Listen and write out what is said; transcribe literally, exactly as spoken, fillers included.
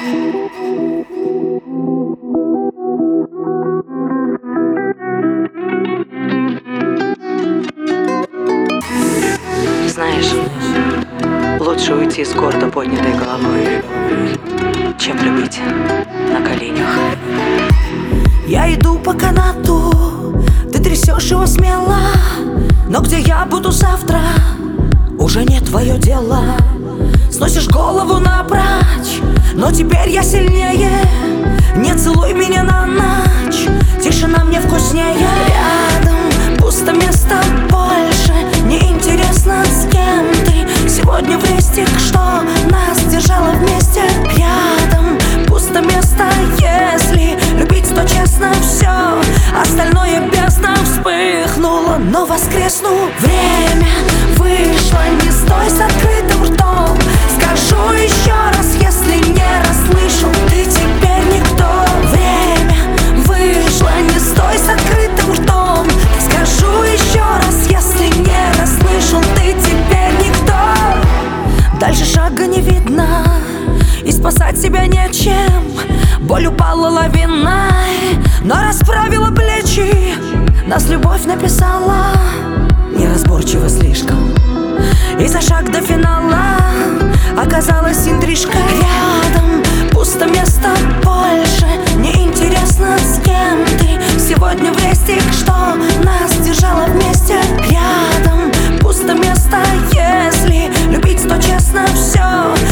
Знаешь, лучше уйти с гордо поднятой головой, чем любить на коленях. Я иду по канату, ты трясешь его смело, но где я буду завтра, уже не твое дело. Сносишь голову напрочь, но теперь я сильнее. Не целуй меня на ночь, тишина мне вкуснее. Рядом пусто, места больше, неинтересно, с кем ты сегодня в рестик, что нас держало вместе. Рядом пусто место, если любить, то честно все, остальное бездна. Вспыхнуло, но воскресну. Время вышло, не стой с открытым ртом. Скажу еще раз, если не расслышал, ты теперь никто. Время вышло, не стой с открытым ртом. Скажу еще раз, если не расслышал, ты теперь никто. Дальше шага не видно, и спасать себя нечем. Боль упала лавиной, но расправила плечи. Нас любовь написала неразборчиво слишком, и за шаг до финала оказалась интрижка. Рядом пусто, места больше, неинтересно, с кем ты сегодня в рестик, что нас держало вместе. Рядом пусто место, если любить, то честно все,